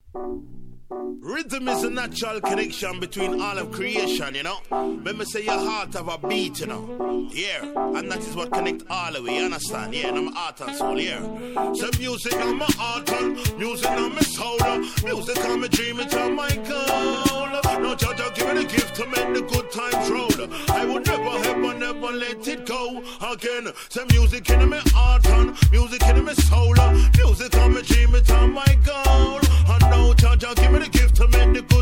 Rhythm is a natural connection between all of creation, you know. Let me say your heart have a beat, you know. Yeah, and that is what connect all of we, you understand? Yeah, and I'm heart and soul, yeah. So music on my heart and music on my soul. Music on my dream, it's on my goal. No judge, I'll give it a gift to make the good times roll. I would never let it go again. So music in my heart and music in my soul. Music on my dream, it's on my goal. And no judge, I'll give it a gift to make the good